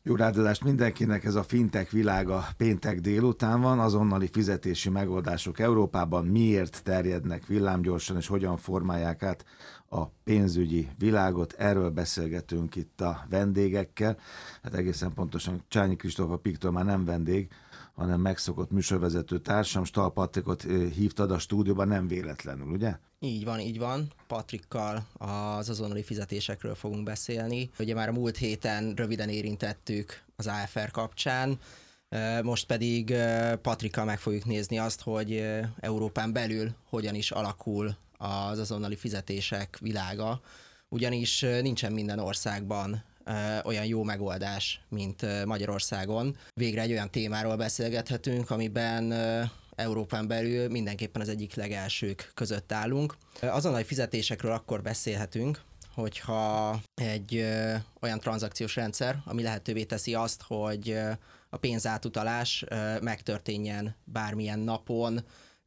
Jó ráadást mindenkinek, ez a fintech világa péntek délután van, azonnali fizetési megoldások Európában miért terjednek villámgyorsan, és hogyan formálják át a pénzügyi világot. Erről beszélgetünk itt a vendégekkel. Hát egészen pontosan Csányi Kristóf, a PIK-től már nem vendég, hanem megszokott műsorvezető társam, Stahl Patrikot hívtad a stúdióban, nem véletlenül, ugye? Így van. Patrikkal az azonnali fizetésekről fogunk beszélni. Ugye már a múlt héten röviden érintettük az AFR kapcsán, most pedig Patrikkal meg fogjuk nézni azt, hogy Európán belül hogyan is alakul az azonnali fizetések világa, ugyanis nincsen minden országban olyan jó megoldás, mint Magyarországon. Végre egy olyan témáról beszélgethetünk, amiben Európán belül mindenképpen az egyik legelsők között állunk. Azonnali fizetésekről akkor beszélhetünk, hogyha egy olyan tranzakciós rendszer, ami lehetővé teszi azt, hogy a pénzátutalás megtörténjen bármilyen napon,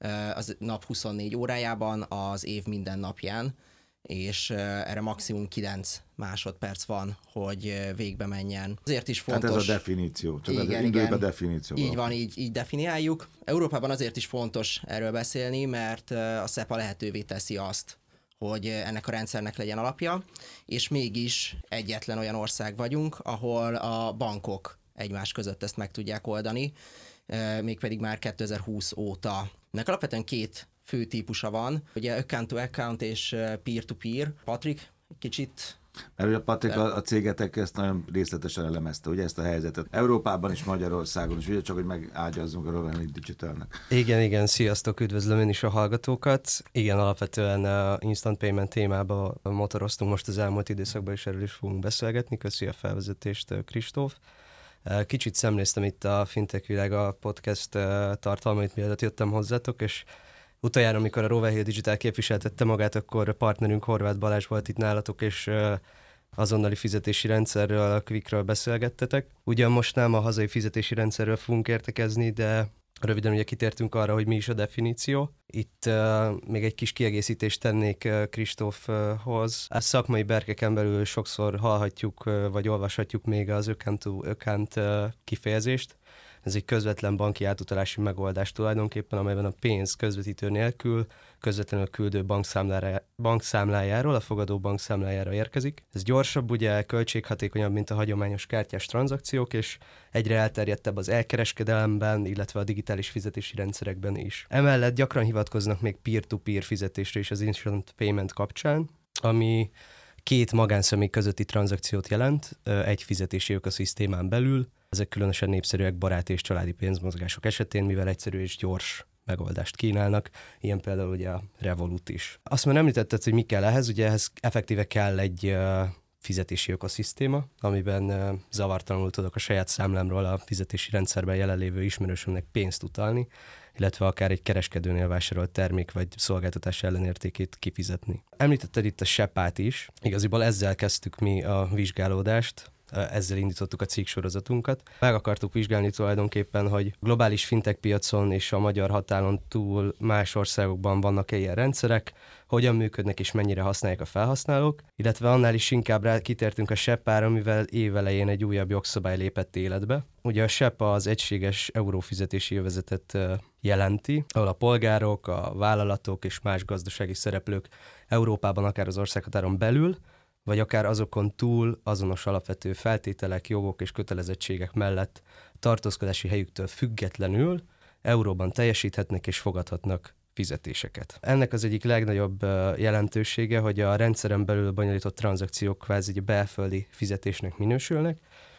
az nap 24 órájában, az év minden napján, és erre maximum 9 másodperc van, hogy végbe menjen. Azért is fontos... Tehát ez a definíció, csak igen, a definíció. Így van, így definiáljuk. Európában azért is fontos erről beszélni, mert a SEPA lehetővé teszi azt, hogy ennek a rendszernek legyen alapja, és mégis egyetlen olyan ország vagyunk, ahol a bankok egymás között ezt meg tudják oldani, mégpedig már 2020 óta. Ennek alapvetően két fő típusa van, ugye account-to-account és peer-to-peer. Patrik, kicsit... Mert ugye Patrik a cégetek ezt nagyon részletesen elemezte, ugye ezt a helyzetet. Európában is, Magyarországon is, ugye csak, hogy megágyazzunk a Rowan Digitalnek. Igen, sziasztok, üdvözlöm én is a hallgatókat. Igen, alapvetően instant payment témába motoroztunk most az elmúlt időszakban, és erről is fogunk beszélgetni. Köszi a felvezetést, Kristóf. Kicsit szemléztem itt a Fintech Világa podcast tartalmait, mielőtt jöttem hozzátok, és utoljára, amikor a Rowan Digital képviseltette magát, akkor partnerünk Horváth Balázs volt itt nálatok, és azonnali fizetési rendszerről, a Quickről beszélgettetek. Ugyan most nem a hazai fizetési rendszerről fogunk értekezni, de röviden ugye kitértünk arra, hogy mi is a definíció. Itt még egy kis kiegészítést tennék Kristófhoz. A szakmai berkeken belül sokszor hallhatjuk, vagy olvashatjuk még az account-to-account kifejezést. Ez egy közvetlen banki átutalási megoldás tulajdonképpen, amelyben a pénz közvetítő nélkül közvetlenül a küldő bankszámlájáról a fogadó bankszámlájára érkezik. Ez gyorsabb, ugye költséghatékonyabb, mint a hagyományos kártyás tranzakciók, és egyre elterjedtebb az elkereskedelemben, illetve a digitális fizetési rendszerekben is. Emellett gyakran hivatkoznak még peer-to-peer fizetésre is az instant payment kapcsán, ami két magánszemély közötti tranzakciót jelent egy fizetési ökoszisztémán belül. Ezek különösen népszerűek barát és családi pénzmozgások esetén, mivel egyszerű és gyors megoldást kínálnak, ilyen például ugye a Revolut is. Azt már említetted, hogy mi kell ehhez, ugye ehhez effektíve kell egy fizetési ökoszisztéma, amiben zavartalanul tudok a saját számlámról a fizetési rendszerben jelenlévő ismerősömnek pénzt utalni, illetve akár egy kereskedőnél vásárolt termék vagy szolgáltatás ellenértékét kifizetni. Említetted itt a SEPA-t is, igaziból ezzel kezdtük mi a vizsgálódást, ezzel indítottuk a cikksorozatunkat. Meg akartuk vizsgálni tulajdonképpen, hogy globális fintech piacon és a magyar határon túl más országokban vannak-e ilyen rendszerek, hogyan működnek és mennyire használják a felhasználók, illetve annál is inkább kitértünk a SEPA-ra, mivel évelején egy újabb jogszabály lépett életbe. Ugye a SEPA az egységes eurófizetési övezetet jelenti, ahol a polgárok, a vállalatok és más gazdasági szereplők Európában akár az országhatáron belül, vagy akár azokon túl azonos alapvető feltételek, jogok és kötelezettségek mellett tartózkodási helyüktől függetlenül euróban teljesíthetnek és fogadhatnak fizetéseket. Ennek az egyik legnagyobb jelentősége, hogy a rendszeren belül bonyolított tranzakciók kvázi egy belföldi fizetésnek minősülnek,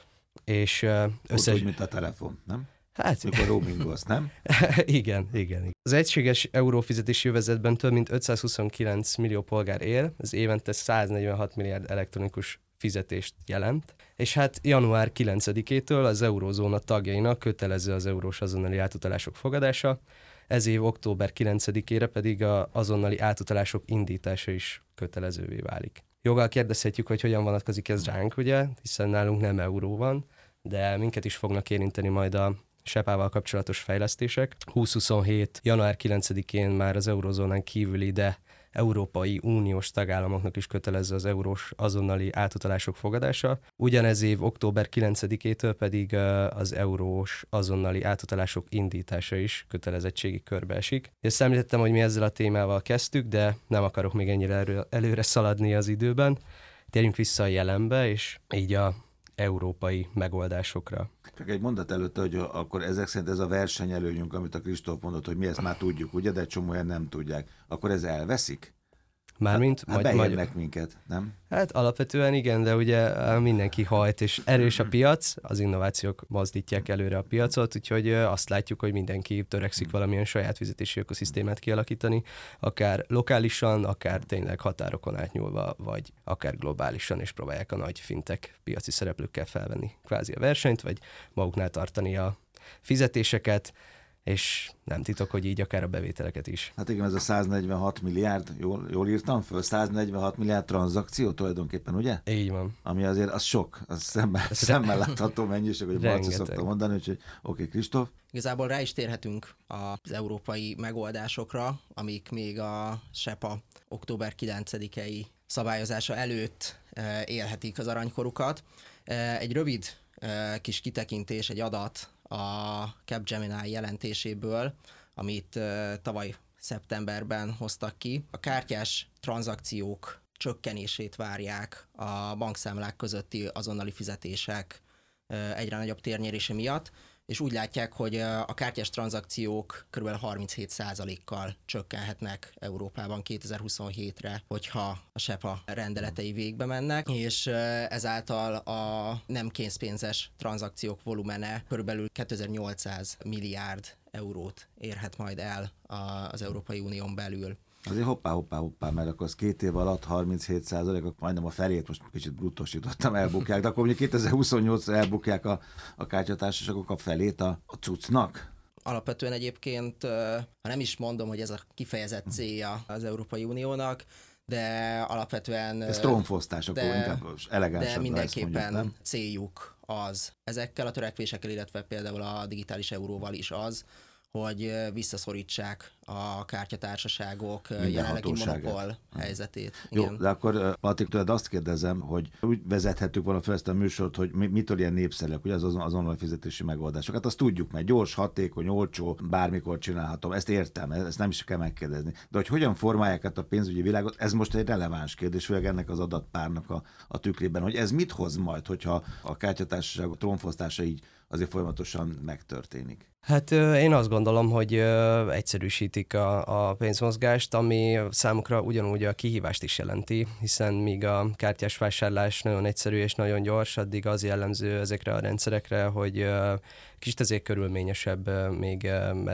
és úgy, mint a telefon, nem? Hát, mikor roamingolsz, nem? Igen. Az egységes eurófizetési övezetben több mint 529 millió polgár él, ez évente 146 milliárd elektronikus fizetést jelent, és hát január 9-től az eurózóna tagjainak kötelező az eurós azonnali átutalások fogadása, ez év október 9-ére pedig az azonnali átutalások indítása is kötelezővé válik. Joggal kérdezhetjük, hogy hogyan vonatkozik ez ránk, ugye, hiszen nálunk nem euró van, de minket is fognak érinteni majd a SEPA-val kapcsolatos fejlesztések. 2027. január 9-én már az eurozónán kívüli, de Európai Uniós tagállamoknak is kötelező az eurós azonnali átutalások fogadása. Ugyanez év október 9-től pedig az eurós azonnali átutalások indítása is kötelezettségi körbe esik. Ezt említettem, hogy mi ezzel a témával kezdtük, de nem akarok még ennyire előre szaladni az időben. Térjünk vissza a jelenbe, és így a európai megoldásokra. Csak egy mondat előtte, hogy akkor ezek szerint ez a versenyelőnyünk, amit a Kristóf mondott, hogy mi ezt már tudjuk, ugye, de egy csomóan nem tudják. Akkor ez elveszik? Mármint? Hát beérnek minket, nem? Hát alapvetően igen, de ugye mindenki hajt, és erős a piac, az innovációk mozdítják előre a piacot, úgyhogy azt látjuk, hogy mindenki törekszik valamilyen saját fizetési ökoszisztémát kialakítani, akár lokálisan, akár tényleg határokon átnyúlva, vagy akár globálisan, és próbálják a nagy fintech piaci szereplőkkel felvenni kvázi a versenyt, vagy maguknál tartani a fizetéseket, és nem titok, hogy így akár a bevételeket is. Hát igen, ez a 146 milliárd, jól írtam föl, 146 milliárd tranzakció tulajdonképpen, ugye? Így van. Ami azért az sok, az szemmel látható mennyiség, hogy Marci szokta mondani, úgyhogy oké, Kristóf. Igazából rá is térhetünk az európai megoldásokra, amik még a SEPA október 9-i szabályozása előtt élhetik az aranykorukat. Egy rövid kis kitekintés, egy adat a Capgemini jelentéséből, amit tavaly szeptemberben hoztak ki. A kártyás tranzakciók csökkenését várják a bankszámlák közötti azonnali fizetések egyre nagyobb térnyerése miatt, és úgy látják, hogy a kártyás tranzakciók kb. 37%-kal csökkenhetnek Európában 2027-re, hogyha a SEPA rendeletei végbe mennek, és ezáltal a nem kénzpénzes tranzakciók volumene kb. 2800 milliárd eurót érhet majd el az Európai Unión belül. Azért hoppá, mert akkor az 2 év alatt 37%, majdnem a felét, most kicsit bruttosítottam, elbukják, de akkor mondjuk 2028-ra elbukják a kártyatársaságok a felét a cuccnak? Alapvetően egyébként, ha nem is mondom, hogy ez a kifejezett célja az Európai Uniónak, de alapvetően... Ez trónfosztás, akkor inkább elegánsabb. De mindenképpen mondjuk, céljuk az. Ezekkel a törekvésekkel, illetve például a digitális euróval is az, hogy visszaszorítsák a kártyatársaságok jelenlegi monopól helyzetét. Jó, igen. de akkor Patrik, tőled azt kérdezem, hogy úgy vezethetjük volna fel ezt a műsort, hogy mitől ilyen népszerűek, ugye az azonnali fizetési megoldások. Hát azt tudjuk, mert gyors, hatékony, olcsó, bármikor csinálhatom. Ezt értem, ezt nem is kell megkérdezni. De hogy hogyan formálják át a pénzügyi világot, ez most egy releváns kérdés, főleg ennek az adatpárnak a tükrében, hogy ez mit hoz majd, hogyha a kártyatársaságok trónfosztása így azért folyamatosan megtörténik. Hát én azt gondolom, hogy egyszerűsítik a pénzmozgást, ami számukra ugyanúgy a kihívást is jelenti, hiszen míg a kártyás vásárlás nagyon egyszerű és nagyon gyors, addig az jellemző ezekre a rendszerekre, hogy kicsit ezért körülményesebb még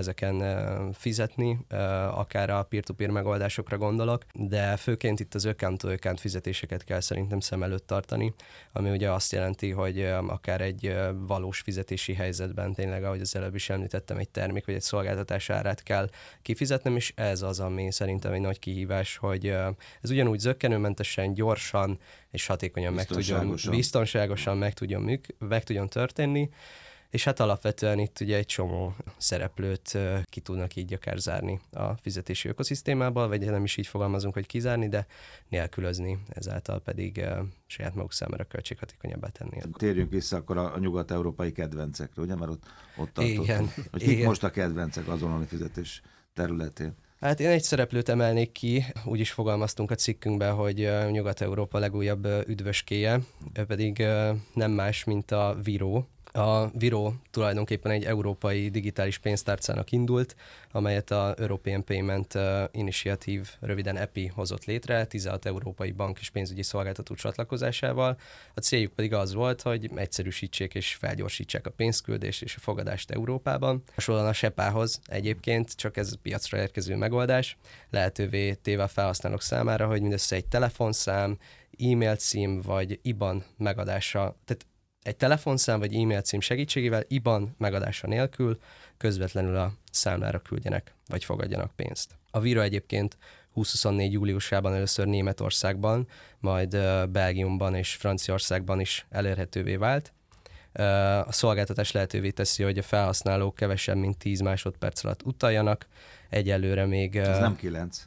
ezeken fizetni, akár a peer-to-peer megoldásokra gondolok, de főként itt az account-to-account fizetéseket kell szerintem szem előtt tartani, ami ugye azt jelenti, hogy akár egy valós fizetési helyzetben tényleg, ahogy az előbb is említettem, egy termék vagy egy szolgáltatás árát kell kifizetnem, és ez az, ami szerintem egy nagy kihívás, hogy ez ugyanúgy zökkenőmentesen, gyorsan és hatékonyan biztonságosan meg tudjon történni, és hát alapvetően itt ugye egy csomó szereplőt ki tudnak így akár zárni a fizetési ökoszisztémából, vagy nem is így fogalmazunk, hogy kizárni, de nélkülözni, ezáltal pedig saját maguk számára költséghatékonyabbá tenni. Térjünk vissza akkor a nyugat-európai kedvencekre, ugye? Mert ott tartottunk. Igen. Hogy kik most a kedvencek azonnali fizetés területén? Hát én egy szereplőt emelnék ki, úgy is fogalmaztunk a cikkünkben, hogy Nyugat-Európa legújabb üdvöskéje, ő pedig nem más, mint a Viro. A Viro tulajdonképpen egy európai digitális pénztárcának indult, amelyet a European Payment Initiative, röviden EPI hozott létre, 16 európai bank és pénzügyi szolgáltató csatlakozásával. A céljuk pedig az volt, hogy egyszerűsítsék és felgyorsítsák a pénzküldést és a fogadást Európában. Hasonlóan a SEPA-hoz egyébként, csak ez piacra érkező megoldás, lehetővé téve a felhasználók számára, hogy mindössze egy telefonszám, e-mail cím vagy IBAN megadása, tehát egy telefonszám vagy e-mail cím segítségével IBAN megadása nélkül közvetlenül a számlára küldjenek vagy fogadjanak pénzt. A Viro egyébként 2024. júliusában először Németországban, majd Belgiumban és Franciaországban is elérhetővé vált. A szolgáltatás lehetővé teszi, hogy a felhasználók kevesebb, mint 10 másodperc alatt utaljanak. Egyelőre még... Ez nem 9.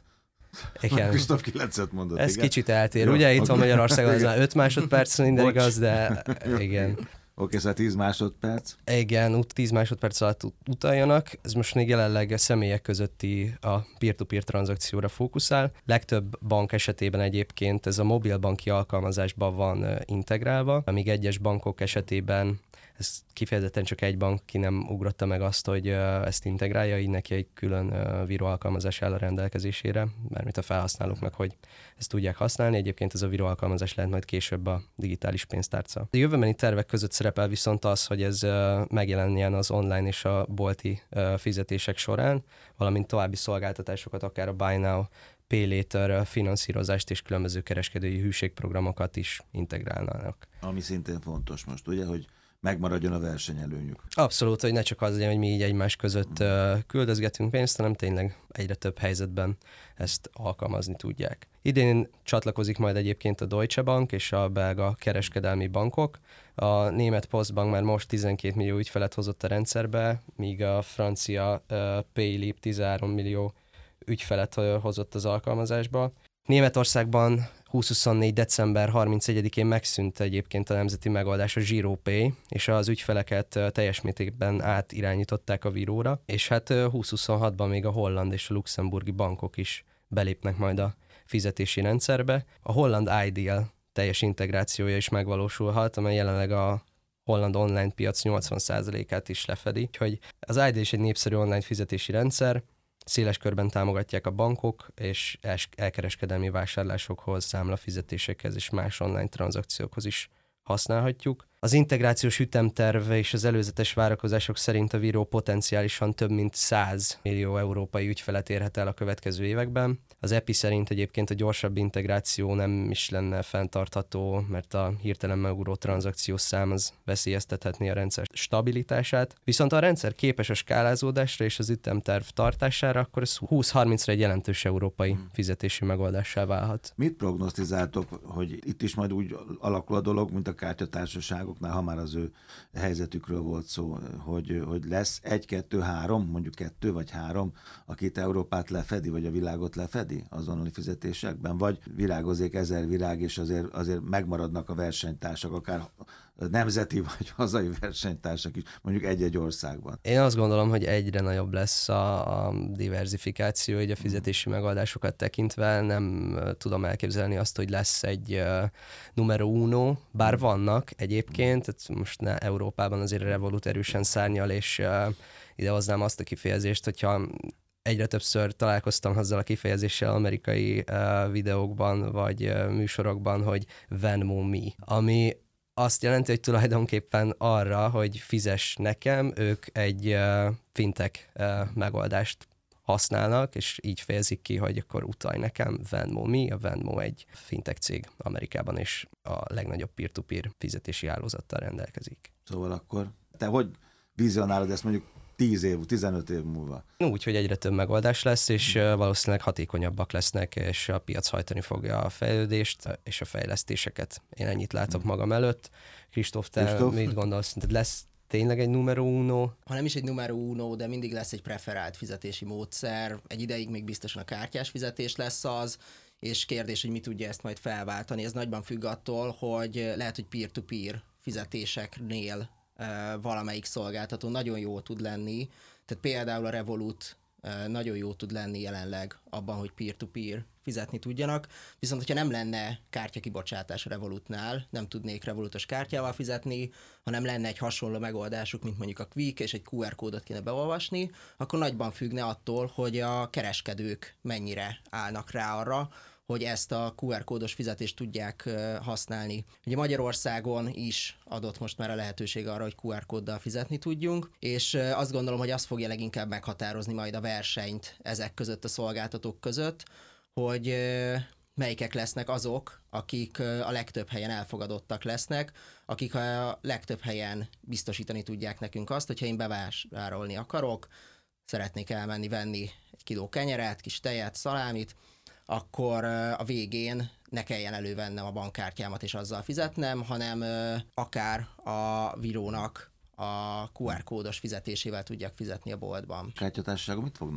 Igen. Kristóf 9-et mondott, Ez igen. kicsit eltér. Jó, Ugye itt van oké. Magyarországon, az már 5 másodperc, minden igaz, de igen. Oké, szóval 10 másodperc. Igen, 10 másodperc alatt utaljanak. Ez most még jelenleg a személyek közötti a peer-to-peer tranzakcióra fókuszál. Legtöbb bank esetében egyébként ez a mobilbanki alkalmazásban van integrálva, amíg egyes bankok esetében ez kifejezetten csak egy bank ki nem ugrotta meg azt, hogy ezt integrálja, így neki egy külön Viro alkalmazás áll a rendelkezésére, mármint a felhasználóknak, hogy ezt tudják használni. Egyébként ez a Viro alkalmazás lehet majd később a digitális pénztárca. A jövőbeni tervek között szerepel viszont az, hogy ez megjelenjen az online és a bolti fizetések során, valamint további szolgáltatásokat, akár a Buy Now, Pay Later finanszírozást és különböző kereskedői hűségprogramokat is integrálnának. Ami szintén fontos most, ugye, hogy megmaradjon a versenyelőnyük. Abszolút, hogy ne csak az legyen, hogy mi így egymás között küldözgetünk pénzt, hanem tényleg egyre több helyzetben ezt alkalmazni tudják. Idén csatlakozik majd egyébként a Deutsche Bank és a belga kereskedelmi bankok. A német Postbank már most 12 millió ügyfelet hozott a rendszerbe, míg a francia Paylib 13 millió ügyfelet hozott az alkalmazásba. Németországban 2024. december 31-én megszűnt egyébként a nemzeti megoldás, a GiroPay, és az ügyfeleket teljes mértékben átirányították a Viróra, és hát 2026-ban még a holland és a luxemburgi bankok is belépnek majd a fizetési rendszerbe. A holland Ideal teljes integrációja is megvalósulhat, amely jelenleg a holland online piac 80%-át is lefedi. Úgyhogy az Ideal is egy népszerű online fizetési rendszer, széles körben támogatják a bankok, és elkereskedelmi vásárlásokhoz, számlafizetésekhez és más online tranzakciókhoz is használhatjuk. Az integrációs ütemterv és az előzetes várakozások szerint a Viro potenciálisan több mint 100 millió európai ügyfelet érhet el a következő években. Az EPI szerint egyébként a gyorsabb integráció nem is lenne fenntartható, mert a hirtelen megugró tranzakciós szám az veszélyeztethetné a rendszer stabilitását. Viszont ha a rendszer képes a skálázódásra és az ütemterv tartására, akkor ez 20-30-ra egy jelentős európai fizetési megoldássá válhat. Mit prognosztizáltok, hogy itt is majd úgy alakul a dolog, mint a kártyatársaságoknál, ha már az ő helyzetükről volt szó, hogy lesz 1, 2, 3, mondjuk 2 vagy 3, akit Európát lefedi, vagy a világot lefedi azonnali fizetésekben, vagy virágozzék 1000 virág, és azért megmaradnak a versenytársak, akár nemzeti vagy hazai versenytársak is, mondjuk egy-egy országban. Én azt gondolom, hogy egyre nagyobb lesz a diversifikáció, így a fizetési megoldásokat tekintve. Nem tudom elképzelni azt, hogy lesz egy numero uno, bár vannak egyébként, most Európában azért a Revolut erősen szárnyal, és idehoznám azt a kifejezést, hogyha egyre többször találkoztam azzal a kifejezéssel amerikai videókban vagy műsorokban, hogy Venmo me, ami azt jelenti, hogy tulajdonképpen arra, hogy fizess nekem, ők egy fintech megoldást használnak, és így fejezik ki, hogy akkor utalj nekem, Venmo me, a Venmo egy fintech cég Amerikában, és a legnagyobb peer-to-peer fizetési hálózattal rendelkezik. Szóval akkor te hogy vizionálod ezt mondjuk 10 év, 15 év múlva? Úgy, hogy egyre több megoldás lesz, és valószínűleg hatékonyabbak lesznek, és a piac hajtani fogja a fejlődést és a fejlesztéseket. Én ennyit látok magam előtt. Kristóf, te mit gondolsz? Szerinted lesz tényleg egy numero uno? Ha nem is egy numero uno, de mindig lesz egy preferált fizetési módszer. Egy ideig még biztosan a kártyás fizetés lesz az, és kérdés, hogy mi tudja ezt majd felváltani. Ez nagyban függ attól, hogy lehet, hogy peer-to-peer fizetéseknél valamelyik szolgáltató nagyon jó tud lenni. Tehát például a Revolut nagyon jó tud lenni jelenleg abban, hogy peer-to-peer fizetni tudjanak. Viszont, hogyha nem lenne kártyakibocsátás a Revolutnál, nem tudnék Revolutos kártyával fizetni, hanem lenne egy hasonló megoldásuk, mint mondjuk a Quick, és egy QR kódot kéne beolvasni, akkor nagyban függne attól, hogy a kereskedők mennyire állnak rá arra, hogy ezt a QR kódos fizetést tudják használni. Ugye Magyarországon is adott most már a lehetőség arra, hogy QR kóddal fizetni tudjunk, és azt gondolom, hogy az fogja leginkább meghatározni majd a versenyt ezek között a szolgáltatók között, hogy melyikek lesznek azok, akik a legtöbb helyen elfogadottak lesznek, akik a legtöbb helyen biztosítani tudják nekünk azt, hogyha én bevásárolni akarok, szeretnék elmenni venni egy kiló kenyeret, kis tejet, szalámit, akkor a végén ne kelljen elővennem a bankkártyámat és azzal fizetnem, hanem akár a Virónak a QR kódos fizetésével tudjak fizetni a boltban. Kártyatársaságok mit fognak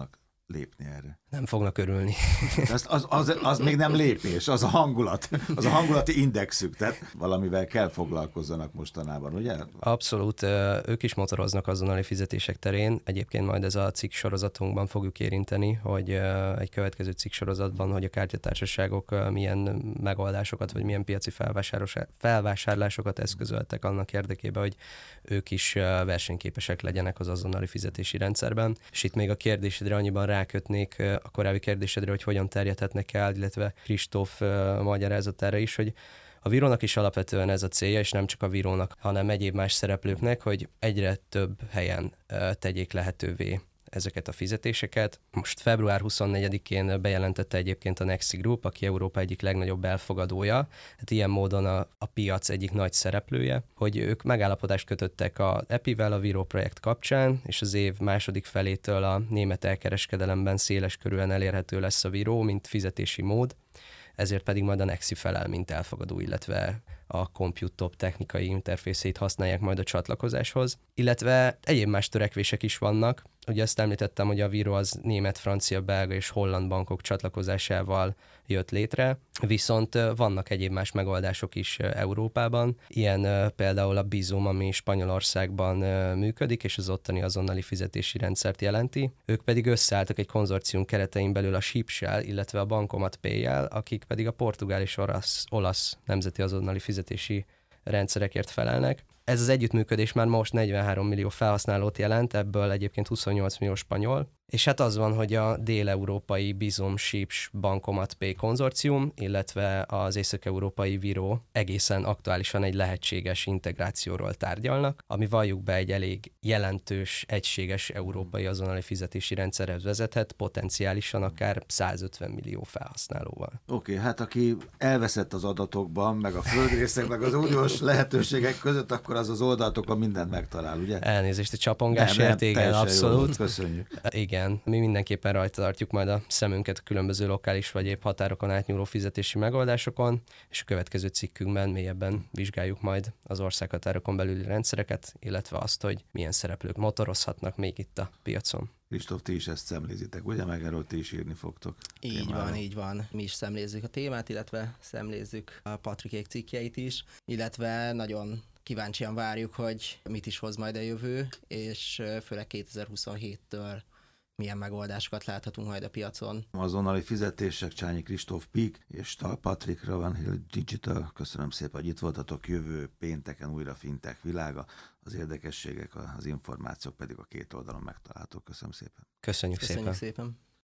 lépni erre? Nem fognak örülni. Az még nem lépés, az a hangulat, az a hangulati indexük, tehát valamivel kell foglalkozzanak mostanában, ugye? Abszolút, ők is motoroznak azonnali fizetések terén. Egyébként majd ez a cikk sorozatunkban fogjuk érinteni, hogy egy következő cikk sorozatban, hogy a kártyatársaságok milyen megoldásokat, vagy milyen piaci felvásárlásokat eszközöltek annak érdekében, hogy ők is versenyképesek legyenek az azonnali fizetési rendszerben. És itt még a kérdésedre annyiban rákötnék a korábbi kérdésedre, hogy hogyan terjedhetnek el, illetve Kristóf magyarázatára is, hogy a Virónak is alapvetően ez a célja, és nem csak a Virónak, hanem egyéb más szereplőknek, hogy egyre több helyen tegyék lehetővé ezeket a fizetéseket. Most február 24-én bejelentette egyébként a Nexi Group, aki Európa egyik legnagyobb elfogadója, hát ilyen módon a piac egyik nagy szereplője, hogy ők megállapodást kötöttek a EPI-vel a Viro projekt kapcsán, és az év második felétől a német elkereskedelemben széles körűen elérhető lesz a Viro, mint fizetési mód, ezért pedig majd a Nexi felel, mint elfogadó, illetve a ComputeTop technikai interfészét használják majd a csatlakozáshoz, illetve egyéb más törekvések is vannak. Ugye azt említettem, hogy a Viro az német, francia, belga és holland bankok csatlakozásával jött létre, viszont vannak egyéb más megoldások is Európában, ilyen például a Bizum, ami Spanyolországban működik, és az ottani azonnali fizetési rendszert jelenti. Ők pedig összeálltak egy konzorcium keretein belül a Shipshell, illetve a Bancomat Pay-jel, akik pedig a portugál és olasz nemzeti azonnali fizetési rendszerekért felelnek. Ez az együttműködés már most 43 millió felhasználót jelent, ebből egyébként 28 millió spanyol, és hát az van, hogy a dél-európai Bizum, Ships, Bancomat Pay konzorcium, illetve az észak-európai Viro egészen aktuálisan egy lehetséges integrációról tárgyalnak, ami valljuk be egy elég jelentős, egységes európai azonnali fizetési rendszerhez vezethet, potenciálisan akár 150 millió felhasználóval. Oké, hát aki elveszett az adatokban, meg a földrészek, meg az uniós lehetőségek között, akkor az oldaltokon mindent megtalál, ugye? Elnézést a csapongásért, igen, abszolút. Jó, köszönjük. Igen, mi mindenképpen rajta tartjuk majd a szemünket a különböző lokális vagy épp határokon átnyúló fizetési megoldásokon, és a következő cikkünkben mélyebben vizsgáljuk majd az országhatárokon belüli rendszereket, illetve azt, hogy milyen szereplők motorozhatnak még itt a piacon. Kristóf, ti is ezt szemlézitek, ugye? Meg erről ti is írni fogtok. Így van. Mi is szemlézzük a témát, illetve szemlézzük a Patrikék cikkjeit is, illetve nagyon kíváncsian várjuk, hogy mit is hoz majd a jövő, és főleg 2027-től milyen megoldásokat láthatunk majd a piacon. Azonnali fizetések, Csányi Kristóf Pík és Tal Patrik, Ravenhill Digital. Köszönöm szépen, hogy itt voltatok. Jövő pénteken újra fintech világa. Az érdekességek, az információk pedig a két oldalon megtalálhatók. Köszönöm szépen. Köszönjük szépen. Szépen.